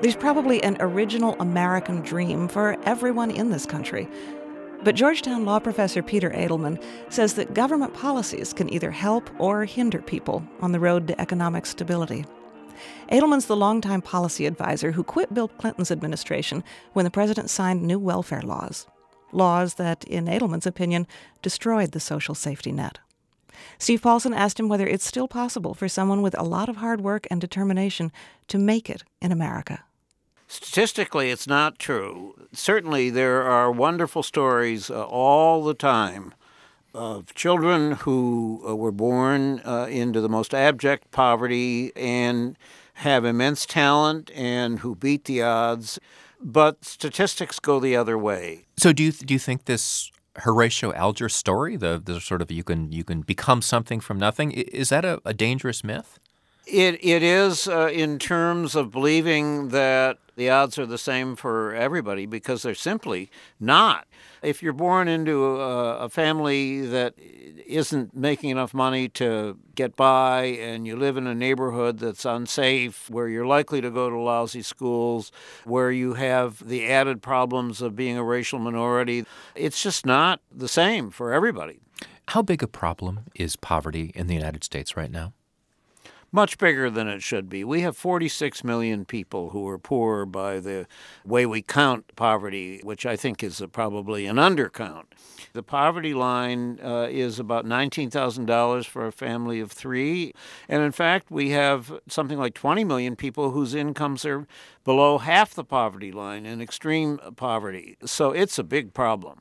There's probably an original American dream for everyone in this country. But Georgetown law professor Peter Edelman says that government policies can either help or hinder people on the road to economic stability. Edelman's the longtime policy advisor who quit Bill Clinton's administration when the president signed new welfare laws. Laws that, in Edelman's opinion, destroyed the social safety net. Steve Paulson asked him whether it's still possible for someone with a lot of hard work and determination to make it in America. Statistically, it's not true. Certainly, there are wonderful stories all the time of children who were born into the most abject poverty and have immense talent and who beat the odds. But statistics go the other way. So do you think this Horatio Alger story, the sort of you can become something from nothing, is that a dangerous myth? It is in terms of believing that the odds are the same for everybody, because they're simply not. If you're born into a family that isn't making enough money to get by, and you live in a neighborhood that's unsafe, where you're likely to go to lousy schools, where you have the added problems of being a racial minority, it's just not the same for everybody. How big a problem is poverty in the United States right now? Much bigger than it should be. We have 46 million people who are poor by the way we count poverty, which I think is probably an undercount. The poverty line is about $19,000 for a family of three. And in fact, we have something like 20 million people whose incomes are below half the poverty line in extreme poverty. So it's a big problem.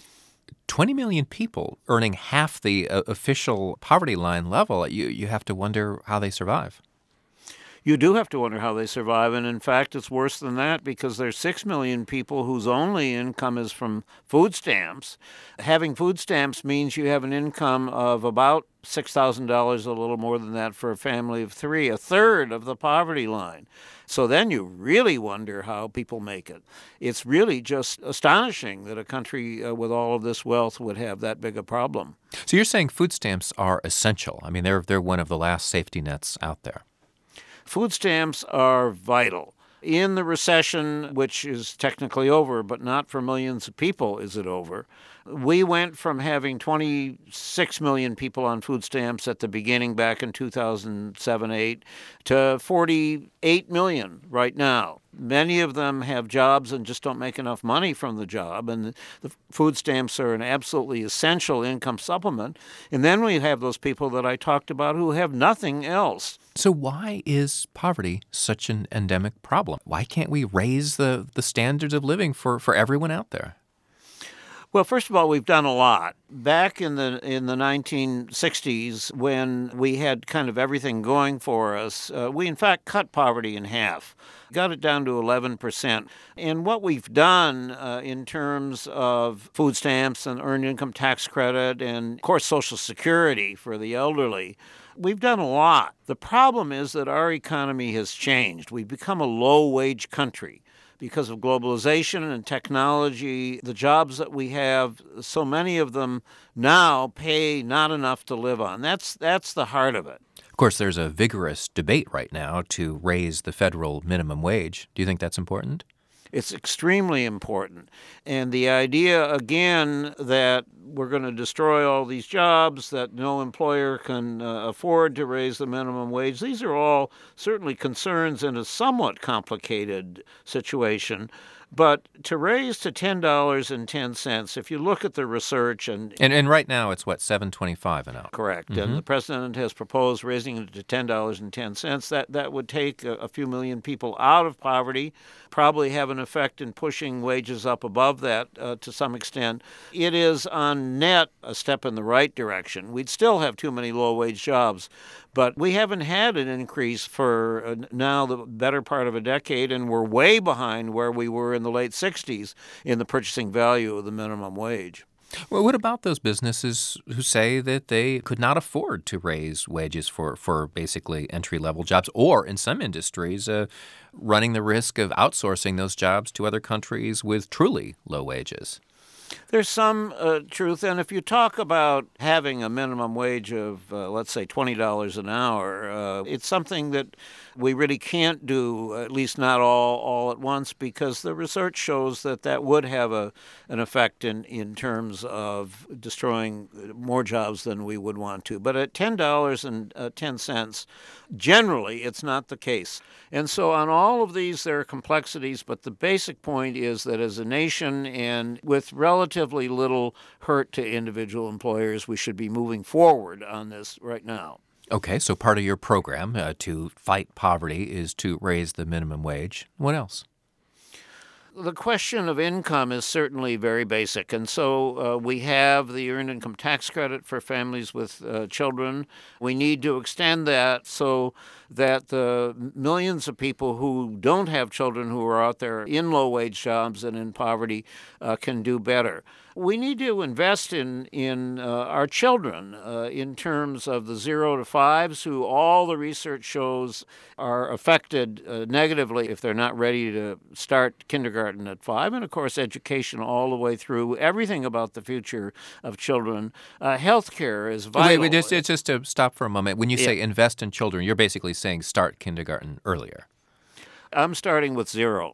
20 million people earning half the official poverty line level, you have to wonder how they survive. You do have to wonder how they survive, and in fact, it's worse than that, because there's 6 million people whose only income is from food stamps. Having food stamps means you have an income of about $6,000, a little more than that for a family of three, a third of the poverty line. So then you really wonder how people make it. It's really just astonishing that a country with all of this wealth would have that big a problem. So you're saying food stamps are essential. I mean, they're one of the last safety nets out there. Food stamps are vital. In the recession, which is technically over, but not for millions of people is it over, we went from having 26 million people on food stamps at the beginning back in 2007-8 to 48 million right now. Many of them have jobs and just don't make enough money from the job, and the food stamps are an absolutely essential income supplement. And then we have those people that I talked about who have nothing else. So why is poverty such an endemic problem? Why can't we raise the standards of living for everyone out there? Well, first of all, we've done a lot. Back in the 1960s, when we had kind of everything going for us, we in fact cut poverty in half, got it down to 11%. And what we've done in terms of food stamps and earned income tax credit and, of course, Social Security for the elderly, we've done a lot. The problem is that our economy has changed. We've become a low-wage country. Because of globalization and technology, the jobs that we have, so many of them now pay not enough to live on. That's the heart of it. Of course, there's a vigorous debate right now to raise the federal minimum wage. Do you think that's important? It's extremely important. And the idea, again, that we're going to destroy all these jobs, that no employer can afford to raise the minimum wage, these are all certainly concerns in a somewhat complicated situation. But to raise to $10.10, if you look at the research and right now it's what, $7.25 an hour? Correct. Mm-hmm. And the president has proposed raising it to $10.10. That would take a few million people out of poverty, probably have an effect in pushing wages up above that to some extent. It is on net a step in the right direction. We'd still have too many low-wage jobs, but we haven't had an increase for now the better part of a decade, and we're way behind where we were in the late 60s in the purchasing value of the minimum wage. Well, what about those businesses who say that they could not afford to raise wages for basically entry-level jobs, or in some industries running the risk of outsourcing those jobs to other countries with truly low wages? There's some truth, and if you talk about having a minimum wage of, let's say, $20 an hour, it's something that We really can't do, at least not all at once, because the research shows that would have an effect in terms of destroying more jobs than we would want to. But at $10.10, generally, it's not the case. And so on all of these, there are complexities, but the basic point is that as a nation and with relatively little hurt to individual employers, we should be moving forward on this right now. Okay, so part of your program to fight poverty is to raise the minimum wage. What else? The question of income is certainly very basic, and so we have the Earned Income Tax Credit for families with children. We need to extend that so that the millions of people who don't have children who are out there in low-wage jobs and in poverty can do better. We need to invest in our children in terms of the 0 to 5s, who all the research shows are affected negatively if they're not ready to start kindergarten at 5. And, of course, education all the way through, everything about the future of children. Health care is vital. Wait, just to stop for a moment. When you say invest in children, you're basically saying start kindergarten earlier. I'm starting with 0.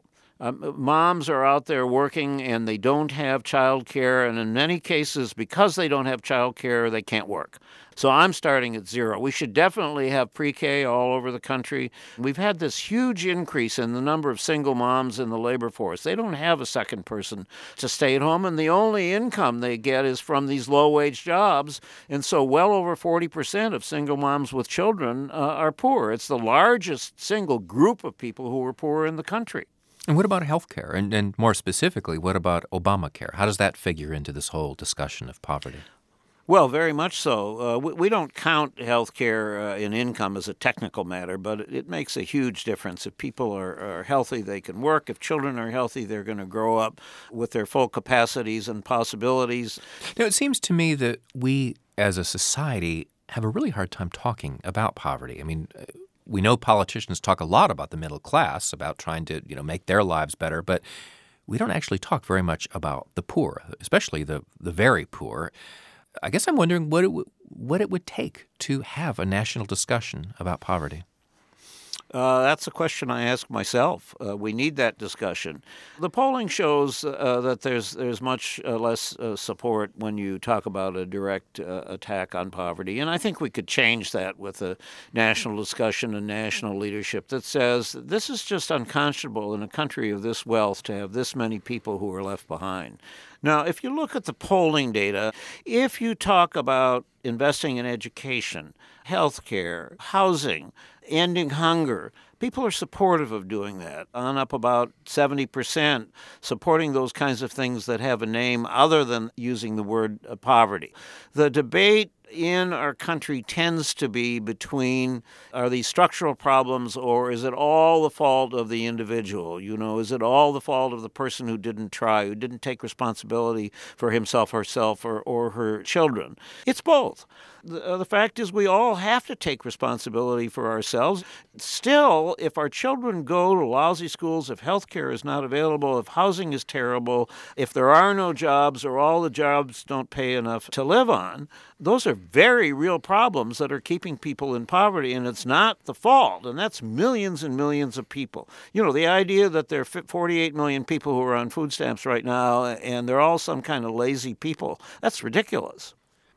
Moms are out there working and they don't have child care, and in many cases, because they don't have child care, they can't work. So I'm starting at 0. We should definitely have pre-K all over the country. We've had this huge increase in the number of single moms in the labor force. They don't have a second person to stay at home, and the only income they get is from these low-wage jobs. And so well over 40% of single moms with children are poor. It's the largest single group of people who are poor in the country. And what about health care? And more specifically, what about Obamacare? How does that figure into this whole discussion of poverty? Well, very much so. We don't count health care in income as a technical matter, but it makes a huge difference. If people are healthy, they can work. If children are healthy, they're going to grow up with their full capacities and possibilities. Now, it seems to me that we, as a society, have a really hard time talking about poverty. I mean, we know politicians talk a lot about the middle class, about trying to, make their lives better, but we don't actually talk very much about the poor, especially the very poor. I guess I'm wondering what it would take to have a national discussion about poverty. That's a question I ask myself. We need that discussion. The polling shows that there's much less support when you talk about a direct attack on poverty. And I think we could change that with a national discussion and national leadership that says this is just unconscionable in a country of this wealth to have this many people who are left behind. Now, if you look at the polling data, if you talk about investing in education, health care, housing, ending hunger, people are supportive of doing that, on up about 70%, supporting those kinds of things that have a name other than using the word poverty. The debate in our country tends to be between, are these structural problems or is it all the fault of the individual? Is it all the fault of the person who didn't try, who didn't take responsibility for himself, herself, or her children? It's both. The fact is we all have to take responsibility for ourselves. Still, if our children go to lousy schools, if health care is not available, if housing is terrible, if there are no jobs or all the jobs don't pay enough to live on, those are very real problems that are keeping people in poverty, and it's not the fault, and that's millions and millions of people. The idea that there are 48 million people who are on food stamps right now and they're all some kind of lazy people, that's ridiculous.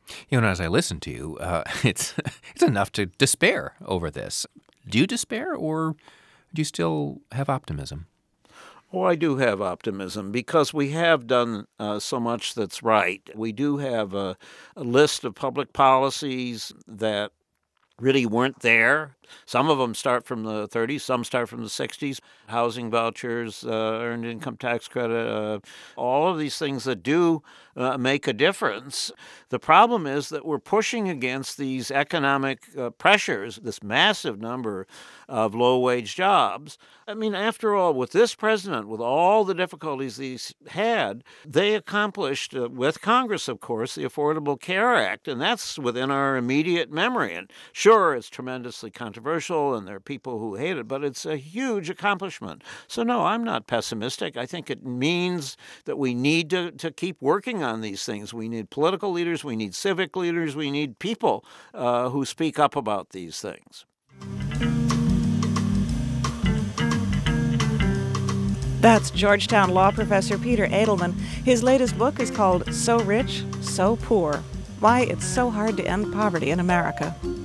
As I listen to you, it's enough to despair over this. Do you despair, or do you still have optimism? Oh, I do have optimism because we have done so much that's right. We do have a list of public policies that really weren't there. Some of them start from the 30s, some start from the 60s. Housing vouchers, earned income tax credit, all of these things that do make a difference. The problem is that we're pushing against these economic pressures, this massive number of low-wage jobs. I mean, after all, with this president, with all the difficulties he's had, they accomplished, with Congress, of course, the Affordable Care Act, and that's within our immediate memory. And sure, it's tremendously controversial, and there are people who hate it, but it's a huge accomplishment. So no, I'm not pessimistic. I think it means that we need to keep working on these things. We need political leaders, we need civic leaders, we need people who speak up about these things. That's Georgetown law professor Peter Edelman. His latest book is called So Rich, So Poor: Why It's So Hard to End Poverty in America.